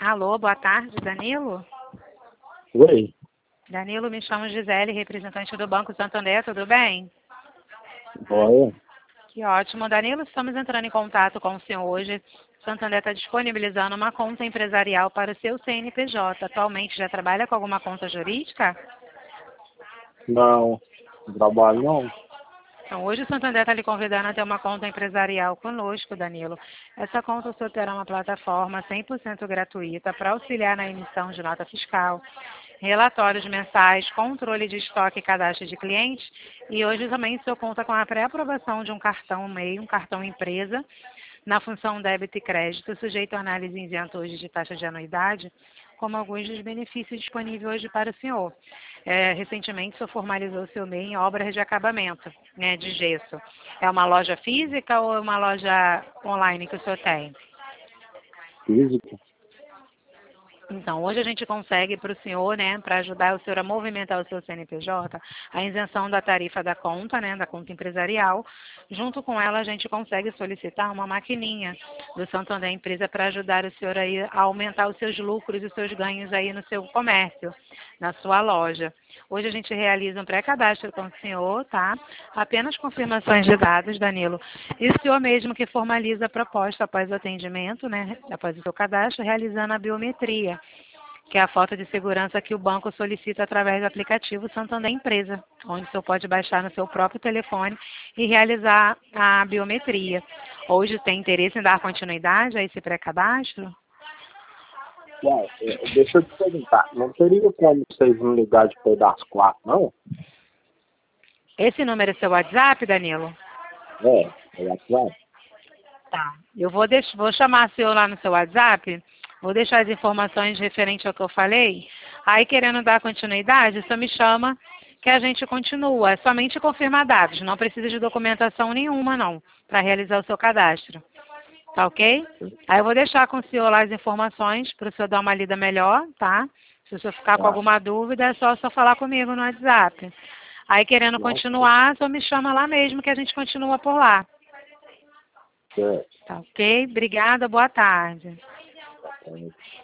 Alô, boa tarde, Danilo? Oi, Danilo, me chamo Gisele, representante do Banco Santander, tudo bem? olha, Que ótimo. Danilo, estamos entrando em contato com o senhor hoje. O Santander está disponibilizando uma conta empresarial para o seu CNPJ. Atualmente já trabalha com alguma conta jurídica? não trabalho não. Então, hoje o Santander está lhe convidando a ter uma conta empresarial conosco, Danilo. Essa conta o senhor terá uma plataforma 100% gratuita para auxiliar na emissão de nota fiscal, relatórios mensais, controle de estoque e cadastro de clientes. E hoje também o senhor conta com a pré-aprovação de um cartão MEI, um cartão empresa, na função débito e crédito, sujeito a análise isenta hoje de taxa de anuidade, como alguns dos benefícios disponíveis hoje para o senhor. Recentemente, o senhor formalizou o seu MEI em obras de acabamento, né, de gesso. É uma loja física ou é uma loja online que o senhor tem? Físico, Então, hoje a gente consegue para o senhor, né, para ajudar o senhor a movimentar o seu CNPJ, a isenção da tarifa da conta, né, da conta empresarial. Junto com ela, a gente consegue solicitar uma maquininha do Santander Empresa para ajudar o senhor aí a aumentar os seus lucros e os seus ganhos aí no seu comércio, na sua loja. Hoje a gente realiza um pré-cadastro com o senhor, tá? Apenas confirmações de dados, Danilo. E o senhor mesmo que formaliza a proposta após o atendimento, né? Após o seu cadastro, realizando a biometria, que é a foto de segurança que o banco solicita através do aplicativo Santander Empresa, onde o senhor pode baixar no seu próprio telefone e realizar a biometria. Hoje tem interesse em dar continuidade a esse pré-cadastro? ué, deixa eu te perguntar, não teria como vocês me ligar depois das 4, não? Esse número é seu WhatsApp, Danilo? É WhatsApp? Tá. Eu vou chamar o senhor lá no seu WhatsApp, vou deixar as informações referentes ao que eu falei. Aí, querendo dar continuidade, o senhor me chama que a gente continua. É somente confirmar dados, não precisa de documentação nenhuma, não, para realizar o seu cadastro. Tá ok? Aí eu vou deixar com o senhor lá as informações para o senhor dar uma lida melhor, tá? Se o senhor ficar com Tá, alguma dúvida, é só o senhor falar comigo no WhatsApp. Aí, querendo não, continuar, o senhor me chama lá mesmo que a gente continua por lá. certo. Tá ok? Obrigada, boa tarde.